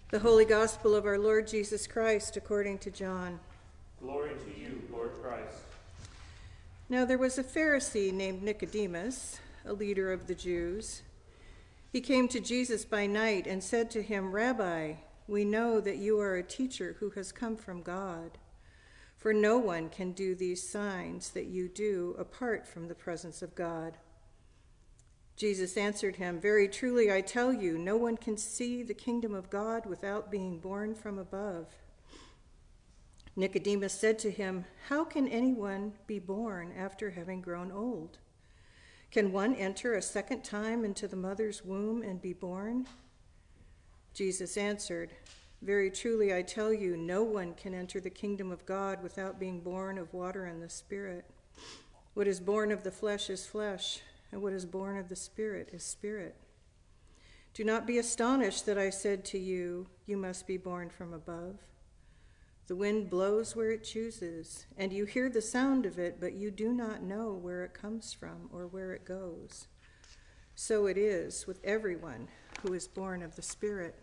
The Holy Gospel of our Lord Jesus Christ according to John. Glory to you, Lord Christ. Now there was a Pharisee named Nicodemus, a leader of the Jews. He came to Jesus by night and said to him, "Rabbi, we know that you are a teacher who has come from God, for no one can do these signs that you do apart from the presence of God." Jesus answered him, "Very truly I tell you, no one can see the kingdom of God without being born from above." Nicodemus said to him, "How can anyone be born after having grown old? Can one enter a second time into the mother's womb and be born?" Jesus answered, "Very truly I tell you, no one can enter the kingdom of God without being born of water and the Spirit. What is born of the flesh is flesh, and what is born of the Spirit is spirit. Do not be astonished that I said to you, you must be born from above. The wind blows where it chooses, and you hear the sound of it, but you do not know where it comes from or where it goes. So it is with everyone who is born of the Spirit."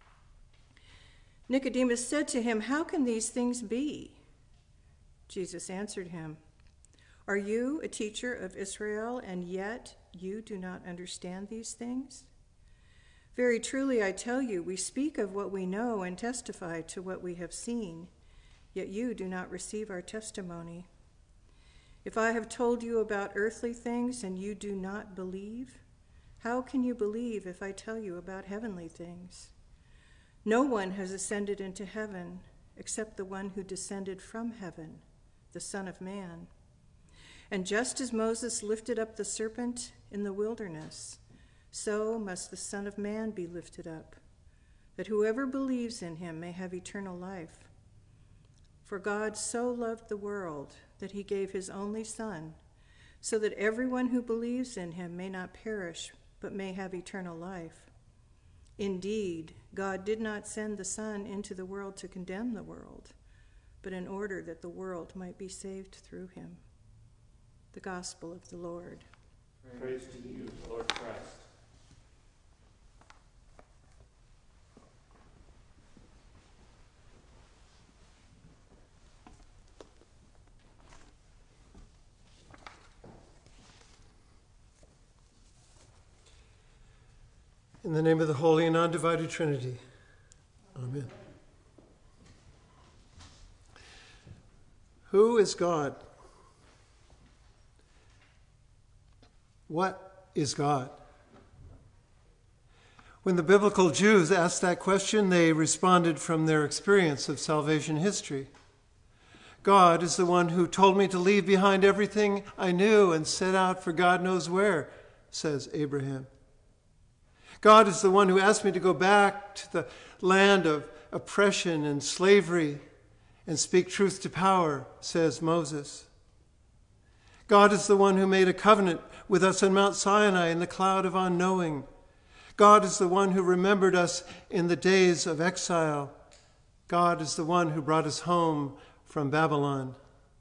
Nicodemus said to him, "How can these things be?" Jesus answered him, "Are you a teacher of Israel, and yet you do not understand these things? Very truly I tell you, we speak of what we know and testify to what we have seen, yet you do not receive our testimony. If I have told you about earthly things and you do not believe, how can you believe if I tell you about heavenly things? No one has ascended into heaven except the one who descended from heaven, the Son of Man. And just as Moses lifted up the serpent in the wilderness, so must the Son of Man be lifted up, that whoever believes in him may have eternal life. For God so loved the world that he gave his only Son, so that everyone who believes in him may not perish, but may have eternal life. Indeed, God did not send the Son into the world to condemn the world, but in order that the world might be saved through him." The Gospel of the Lord. Praise to you, Lord Christ. In the name of the Holy and Undivided Trinity. Amen. Who is God? What is God? When the biblical Jews asked that question, they responded from their experience of salvation history. God is the one who told me to leave behind everything I knew and set out for God knows where, says Abraham. God is the one who asked me to go back to the land of oppression and slavery and speak truth to power, says Moses. God is the one who made a covenant with us on Mount Sinai in the cloud of unknowing. God is the one who remembered us in the days of exile. God is the one who brought us home from Babylon.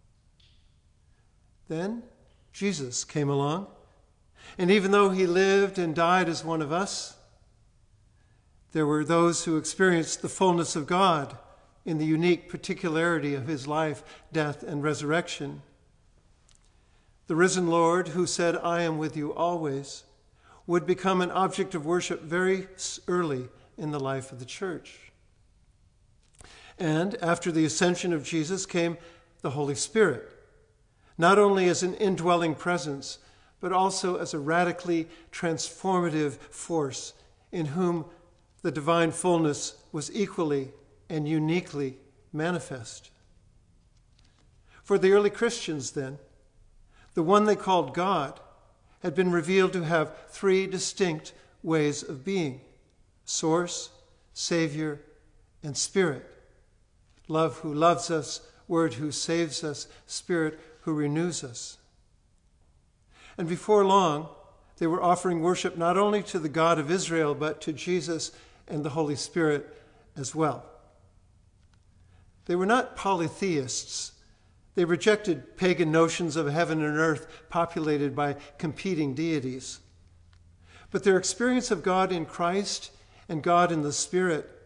Then Jesus came along. And even though he lived and died as one of us, there were those who experienced the fullness of God in the unique particularity of his life, death, and resurrection. The risen Lord, who said, "I am with you always," would become an object of worship very early in the life of the church. And after the ascension of Jesus came the Holy Spirit, not only as an indwelling presence, but also as a radically transformative force in whom the divine fullness was equally and uniquely manifest. For the early Christians, then, the one they called God had been revealed to have three distinct ways of being: source, Savior, and Spirit. Love who loves us, Word who saves us, Spirit who renews us. And before long, they were offering worship not only to the God of Israel, but to Jesus and the Holy Spirit as well. They were not polytheists. They rejected pagan notions of heaven and earth populated by competing deities. But their experience of God in Christ and God in the Spirit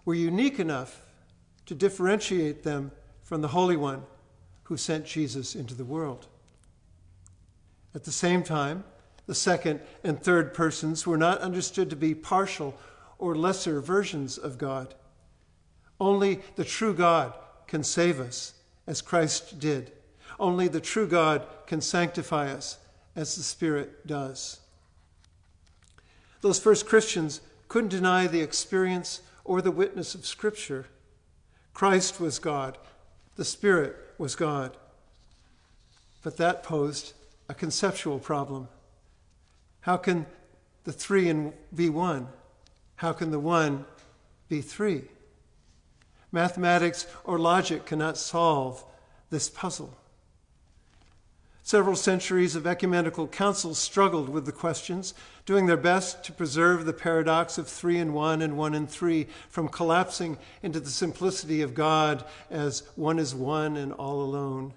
were unique enough to differentiate them from the Holy One who sent Jesus into the world. At the same time, the second and third persons were not understood to be partial or lesser versions of God. Only the true God can save us, as Christ did. Only the true God can sanctify us, as the Spirit does. Those first Christians couldn't deny the experience or the witness of Scripture. Christ was God. The Spirit was God. But that posed a conceptual problem. How can the three be one? How can the one be three? Mathematics or logic cannot solve this puzzle. Several centuries of ecumenical councils struggled with the questions, doing their best to preserve the paradox of 3 in 1 and 1 in 3 from collapsing into the simplicity of God as one is one and all alone.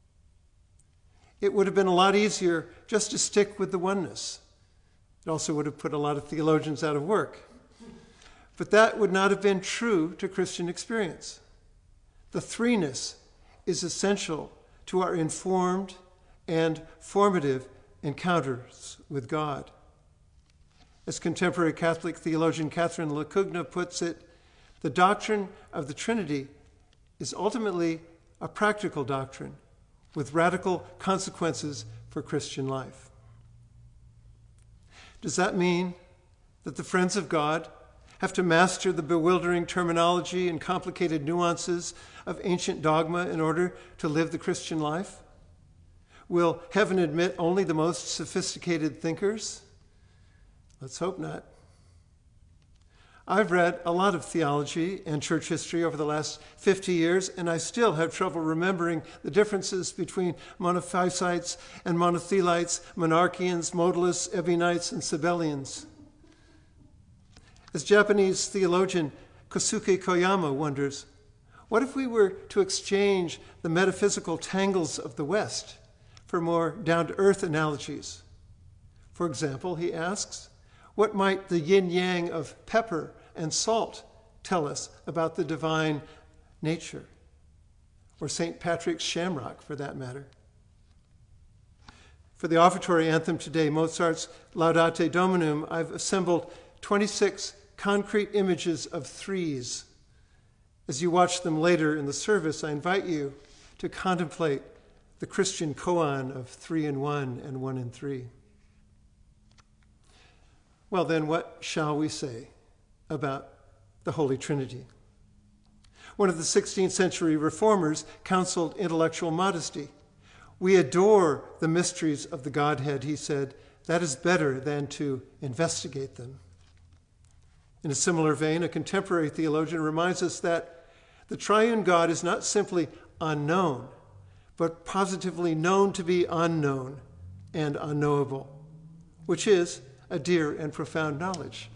It would have been a lot easier just to stick with the oneness. It also would have put a lot of theologians out of work. But that would not have been true to Christian experience. The threeness is essential to our informed and formative encounters with God. As contemporary Catholic theologian Catherine Lacugna puts it, the doctrine of the Trinity is ultimately a practical doctrine with radical consequences for Christian life. Does that mean that the friends of God have to master the bewildering terminology and complicated nuances of ancient dogma in order to live the Christian life? Will heaven admit only the most sophisticated thinkers? Let's hope not. I've read a lot of theology and church history over the last 50 years, and I still have trouble remembering the differences between monophysites and monothelites, monarchians, modalists, Ebionites, and Sabellians. As Japanese theologian Kosuke Koyama wonders, what if we were to exchange the metaphysical tangles of the West for more down-to-earth analogies? For example, he asks, what might the yin-yang of pepper and salt tell us about the divine nature? Or St. Patrick's shamrock, for that matter. For the offertory anthem today, Mozart's Laudate Dominum, I've assembled 26 concrete images of threes. As you watch them later in the service, I invite you to contemplate the Christian koan of 3 in 1 and 1 in 3. Well, then, what shall we say about the Holy Trinity? One of the 16th century reformers counseled intellectual modesty. We adore the mysteries of the Godhead, he said. That is better than to investigate them. In a similar vein, a contemporary theologian reminds us that the triune God is not simply unknown, but positively known to be unknown and unknowable, which is a dear and profound knowledge.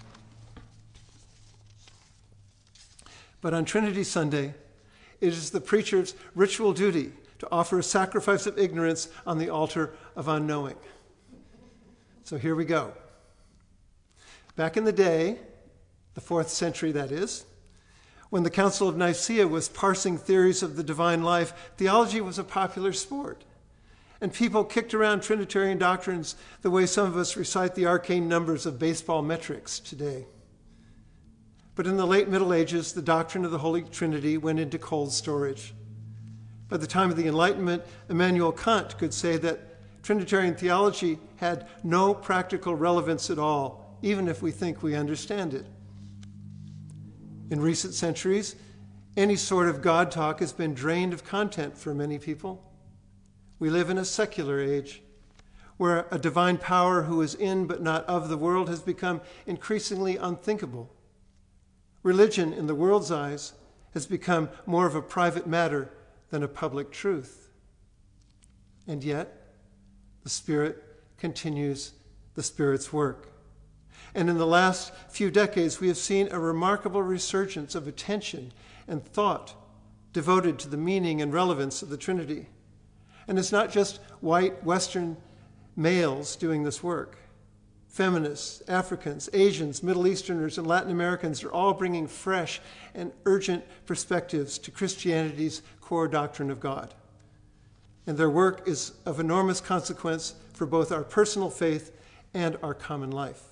But on Trinity Sunday, it is the preacher's ritual duty to offer a sacrifice of ignorance on the altar of unknowing. So here we go. Back in the day, the 4th century that is, when the Council of Nicaea was parsing theories of the divine life, theology was a popular sport. And people kicked around Trinitarian doctrines the way some of us recite the arcane numbers of baseball metrics today. But in the late Middle Ages, the doctrine of the Holy Trinity went into cold storage. By the time of the Enlightenment, Immanuel Kant could say that Trinitarian theology had no practical relevance at all, even if we think we understand it. In recent centuries, any sort of God talk has been drained of content for many people. We live in a secular age where a divine power who is in but not of the world has become increasingly unthinkable. Religion, in the world's eyes, has become more of a private matter than a public truth. And yet, the Spirit continues the Spirit's work. And in the last few decades, we have seen a remarkable resurgence of attention and thought devoted to the meaning and relevance of the Trinity. And it's not just white Western males doing this work. feminists, Africans, Asians, Middle Easterners, and Latin Americans are all bringing fresh and urgent perspectives to Christianity's core doctrine of God. And their work is of enormous consequence for both our personal faith and our common life.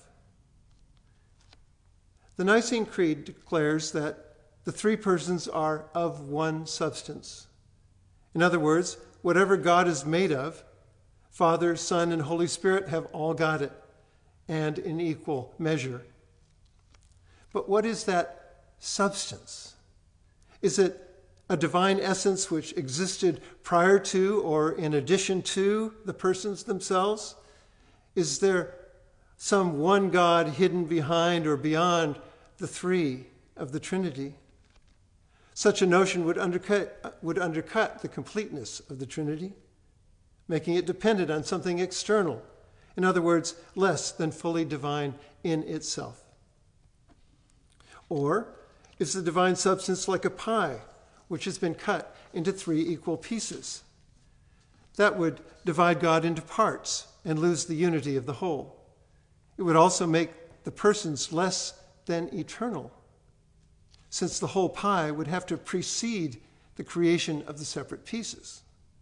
The Nicene Creed declares that the three persons are of one substance. In other words, whatever God is made of, Father, Son, and Holy Spirit have all got it, and in equal measure. But what is that substance? Is it a divine essence which existed prior to or in addition to the persons themselves? Is there some one God hidden behind or beyond the three of the Trinity? Such a notion would undercut the completeness of the Trinity, making it dependent on something external. In other words, less than fully divine in itself. Or is the divine substance like a pie, which has been cut into three equal pieces? That would divide God into parts and lose the unity of the whole. It would also make the persons less than eternal, since the whole pie would have to precede the creation of the separate pieces.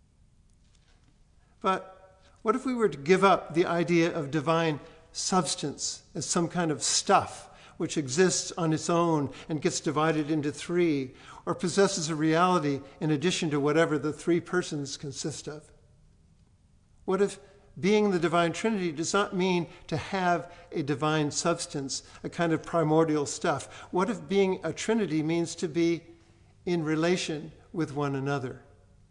But what if we were to give up the idea of divine substance as some kind of stuff which exists on its own and gets divided into three, or possesses a reality in addition to whatever the three persons consist of? What if being the divine Trinity does not mean to have a divine substance, a kind of primordial stuff? What if being a Trinity means to be in relation with one another?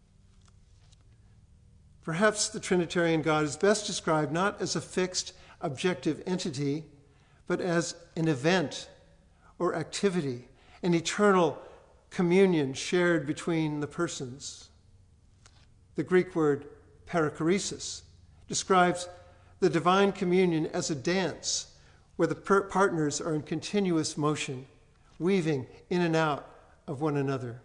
Perhaps the Trinitarian God is best described not as a fixed, objective entity, but as an event or activity, an eternal communion shared between the persons. The Greek word perichoresis describes the divine communion as a dance where the partners are in continuous motion, weaving in and out of one another.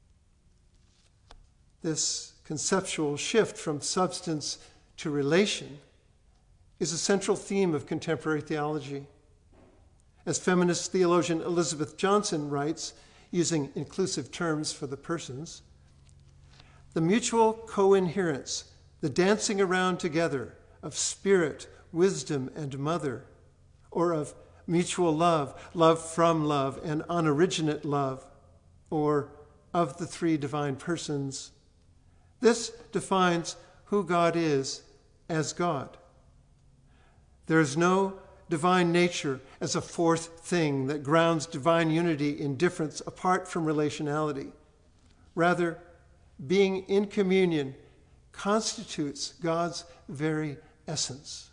This conceptual shift from substance to relation is a central theme of contemporary theology. As feminist theologian Elizabeth Johnson writes, using inclusive terms for the persons, the mutual co-inherence, the dancing around together of spirit, wisdom, and mother, or of mutual love, love from love, and unoriginate love, or of the three divine persons. This defines who God is as God. There is no divine nature as a fourth thing that grounds divine unity in difference apart from relationality. Rather, being in communion constitutes God's very essence.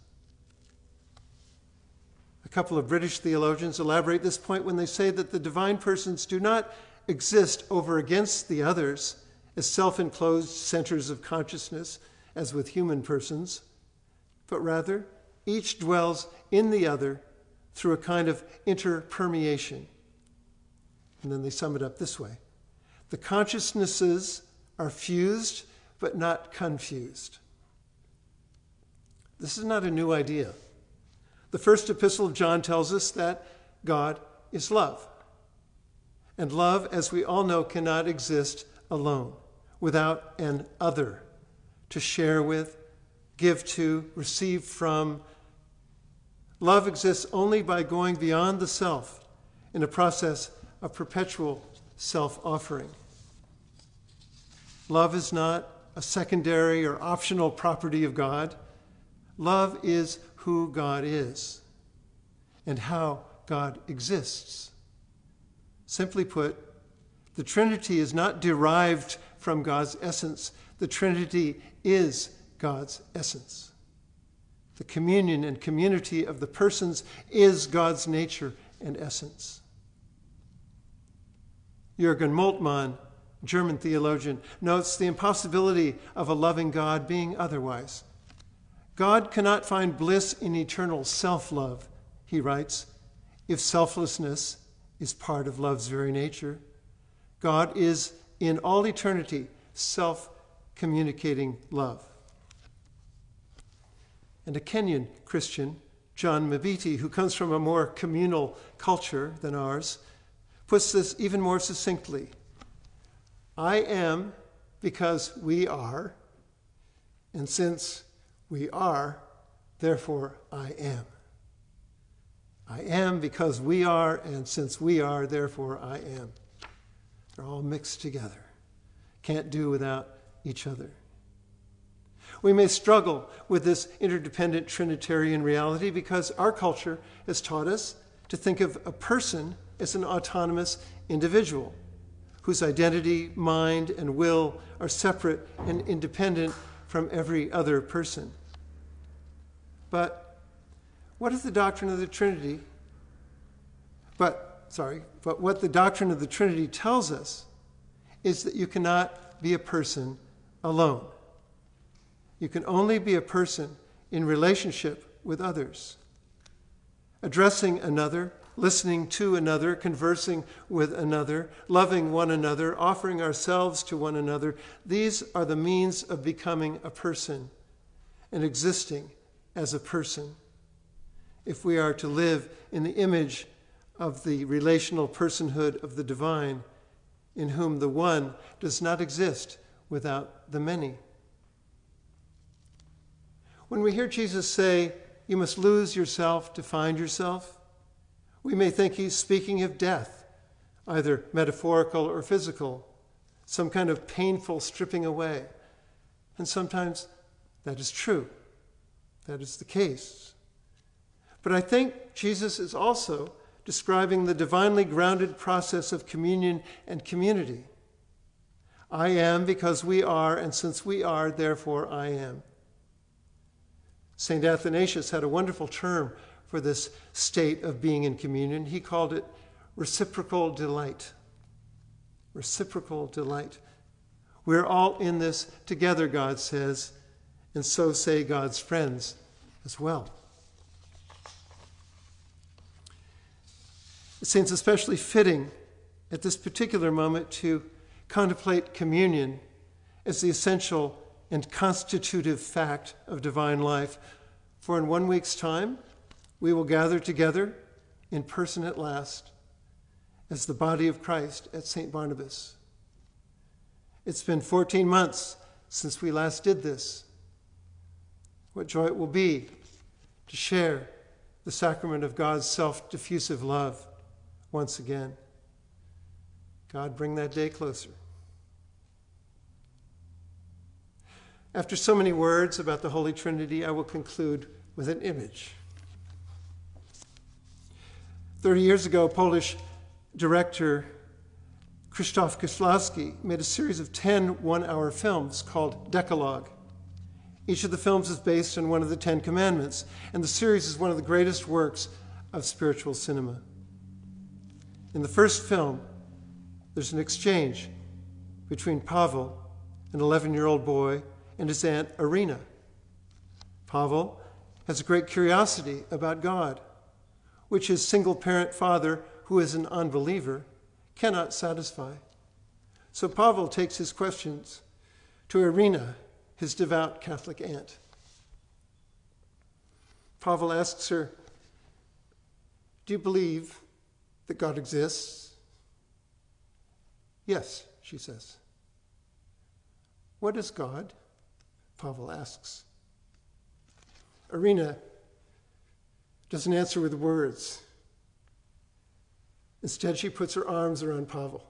A couple of British theologians elaborate this point when they say that the divine persons do not exist over against the others as self-enclosed centers of consciousness, as with human persons, but rather each dwells in the other through a kind of interpermeation. And then they sum it up this way: the consciousnesses are fused but not confused. This is not a new idea. The first epistle of John tells us that God is love. And love, as we all know, cannot exist alone, without an other to share with, give to, receive from. Love exists only by going beyond the self in a process of perpetual self-offering. Love is not a secondary or optional property of God. Love is who God is and how God exists. Simply put, the Trinity is not derived from God's essence. The Trinity is God's essence. The communion and community of the persons is God's nature and essence. Jürgen Moltmann, German theologian, notes the impossibility of a loving God being otherwise. God cannot find bliss in eternal self-love, he writes, if selflessness is part of love's very nature. God is, in all eternity, self-communicating love. And a Kenyan Christian, John Mabiti, who comes from a more communal culture than ours, puts this even more succinctly. I am because we are, and since we are, therefore I am. I am because we are, and since we are, therefore I am. They're all mixed together. Can't do without each other. We may struggle with this interdependent Trinitarian reality because our culture has taught us to think of a person as an autonomous individual whose identity, mind, and will are separate and independent from every other person. But what if the doctrine of the Trinity, but what the doctrine of the Trinity tells us is that you cannot be a person alone. You can only be a person in relationship with others. Addressing another, listening to another, conversing with another, loving one another, offering ourselves to one another, these are the means of becoming a person and existing as a person. If we are to live in the image of the relational personhood of the divine, in whom the one does not exist without the many. When we hear Jesus say, "You must lose yourself to find yourself," we may think he's speaking of death, either metaphorical or physical, some kind of painful stripping away. And sometimes that is true. That is the case. But I think Jesus is also describing the divinely grounded process of communion and community. I am because we are, and since we are, therefore I am. St. Athanasius had a wonderful term for this state of being in communion. He called it reciprocal delight. Reciprocal delight. We're all in this together, God says, and so say God's friends as well. It seems especially fitting at this particular moment to contemplate communion as the essential and constitutive fact of divine life. For in 1 week's time, we will gather together in person at last as the body of Christ at St. Barnabas. It's been 14 months since we last did this. What joy it will be to share the sacrament of God's self-diffusive love once again. God, bring that day closer. After so many words about the Holy Trinity, I will conclude with an image. 30 years ago, Polish director Krzysztof Kieślowski made a series of 10 one-hour films called Decalogue. Each of the films is based on one of the 10 commandments, and the series is one of the greatest works of spiritual cinema. In the first film, there's an exchange between Pavel, an 11-year-old boy, and his aunt Irina. Pavel has a great curiosity about God, which his single-parent father, who is an unbeliever, cannot satisfy. So Pavel takes his questions to Irina, his devout Catholic aunt. Pavel asks her, "Do you believe that God exists?" "Yes," she says. "What is God?" Pavel asks. Irina doesn't answer with words. Instead, she puts her arms around Pavel.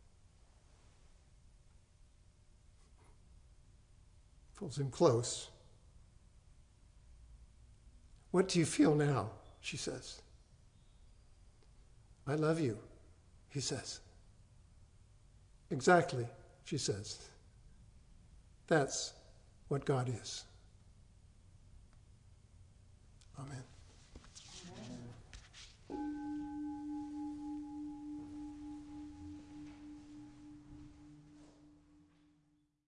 Pulls him close. "What do you feel now?" she says. "I love you," he says. "Exactly," she says. "That's what God is." Amen.